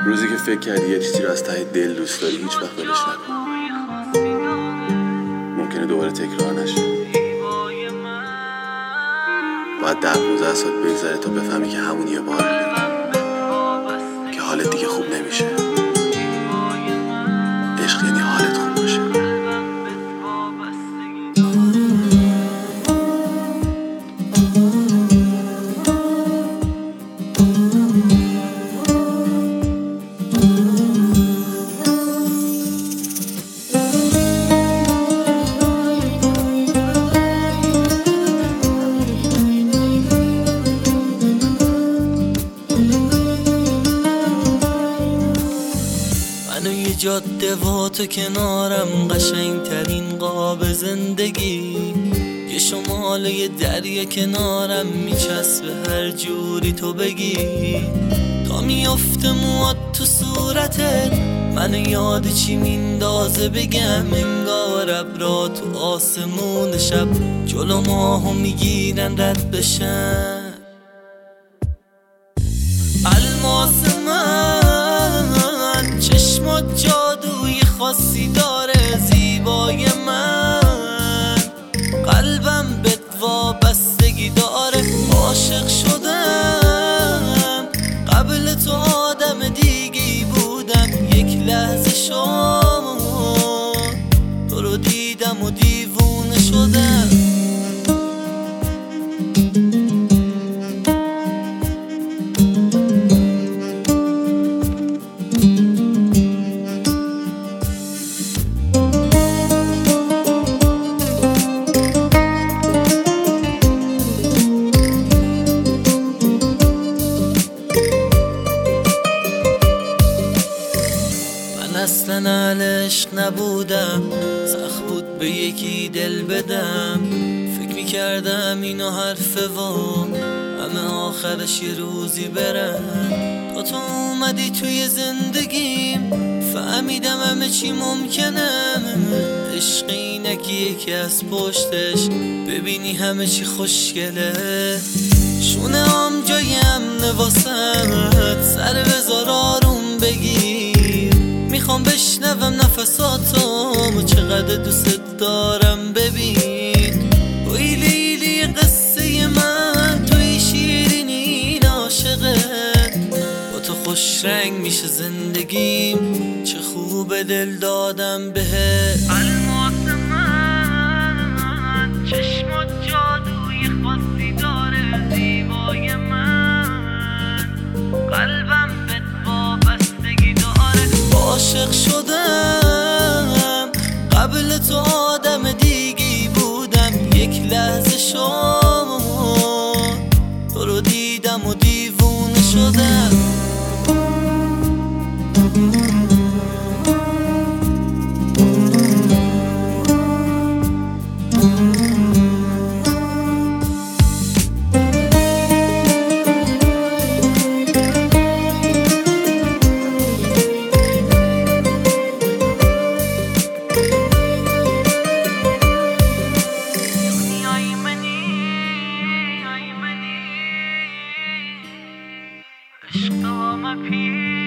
روزی که فکر کردی یه چیزی رو از ته دل دوست داری هیچ وقت ولش نکن. ممکنه دوباره تکرار نشه. باید 10-15 سال بگذره تا بفهمی که همون یه بار که حالت دیگه خوب نمیشه. عشق یعنی حالت خوب باشه. جاده و تو کنارم، قشنگ ترین قاب زندگی. یه شمال یه دریا کنارم، میچسبه هر جوری تو بگی. تا میافته موات تو صورتت، منو یاد چی میندازه بگم. انگار ابرا تو آسمون شب جلو ماهو میگیرن رد بشن. الماس من چشمات جادوی خاصی داره، زیبای من قلبم بهت وابستگی داره. عاشق شدم قبل تو آدم دیگی بودم، یک لحظه شد تو رو دیدم و دیوونه شدم. اصلا اهل عشق نبودم، سخت بود به یکی دل بدم. فکر میکردم اینو حرفه و همه آخرش یه روزی برم. تو اومدی توی زندگیم، فهمیدم همه چی ممکنه. عشق اینکی یکی از پشتش ببینی همه چی خوشگله. شونه هم جای امنه واسمت، سر بذار آروم بگیر. میخوام بشنوم نفساتم و چقدر دوست دارم. ببین توی لیلی قصه من، توی شیرین این عاشقت. با تو خوش رنگ میشه زندگیم، چه خوب دل دادم بهت. الماس من چشمات جادوی خاصی داره، زیبای من قلبم بهت وابستگی داره. عاشق شدم قبل تو آدم دیگی بودم، یک لحظه شد تو رو دیدم و دیوونه شدم. عشق ما پیر